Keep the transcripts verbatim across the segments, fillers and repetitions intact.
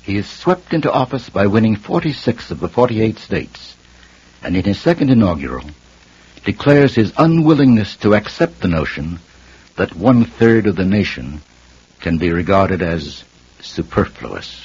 He is swept into office by winning forty-six of the forty-eight states, and in his second inaugural declares his unwillingness to accept the notion that one-third of the nation can be regarded as superfluous.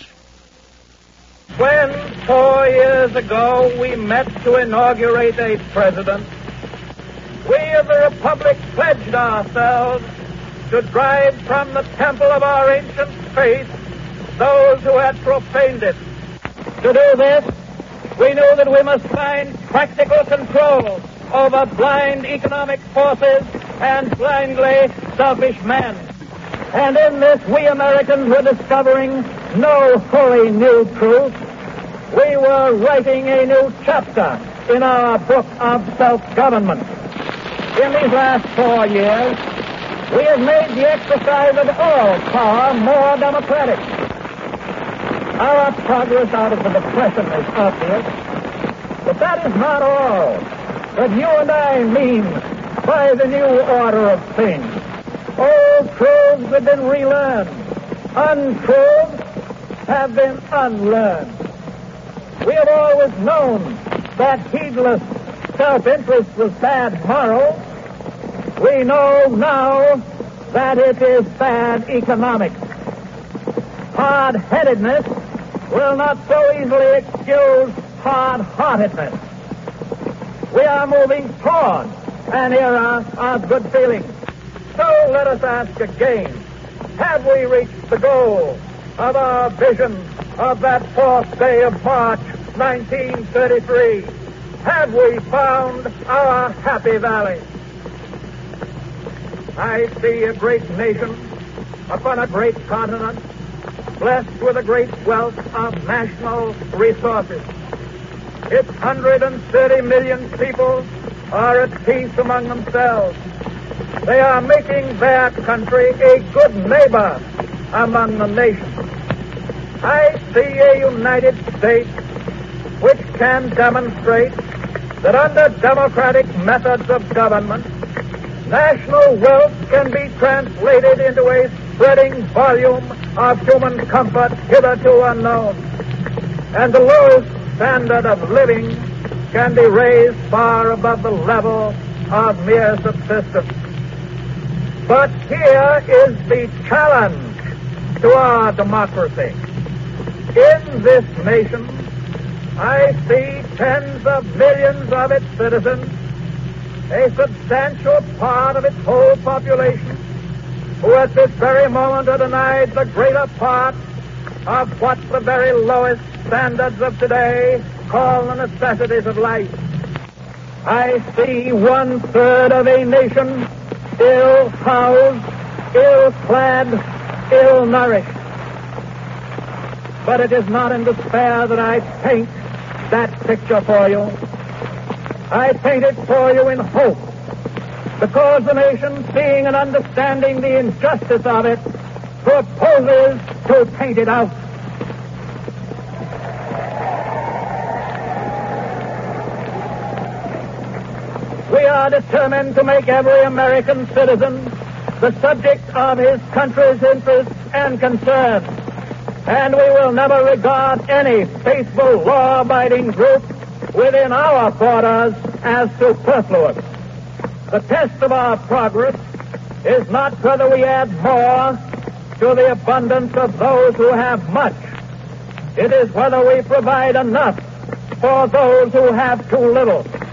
When four years ago we met to inaugurate a president, we of the Republic pledged ourselves to drive from the temple of our ancient faith those who had profaned it. To do this, we knew that we must find practical control over blind economic forces and blindly selfish men. And in this, we Americans were discovering no wholly new truth. We were writing a new chapter in our book of self-government. In these last four years, we have made the exercise of all power more democratic. Our progress out of the Depression is obvious, but that is not all that you and I mean by the new order of things. Old truths have been relearned. Untruths have been unlearned. We have always known that heedless self-interest was bad morals. We know now that it is bad economics. Hard-headedness will not so easily excuse hard-heartedness. We are moving toward an era of good feeling. So let us ask again, have we reached the goal of our vision of that fourth day of March, nineteen thirty-three? Have we found our happy valley? I see a great nation upon a great continent, blessed with a great wealth of national resources. Its one hundred thirty million people are at peace among themselves. They are making their country a good neighbor among the nations. I see a United States which can demonstrate that under democratic methods of government, national wealth can be translated into a spreading volume of human comfort hitherto unknown, and the lowest standard of living can be raised far above the level of mere subsistence. But here is the challenge to our democracy. In this nation, I see tens of millions of its citizens, a substantial part of its whole population, who at this very moment are denied the greater part of what the very lowest standards of today call the necessities of life. I see one-third of a nation ill-housed, ill-clad, ill-nourished. But it is not in despair that I paint that picture for you. I paint it for you in hope, because the nation, seeing and understanding the injustice of it, proposes to paint it out. We are determined to make every American citizen the subject of his country's interests and concerns, and we will never regard any faithful, law-abiding group within our borders as superfluous. The test of our progress is not whether we add more to the abundance of those who have much. It is whether we provide enough for those who have too little.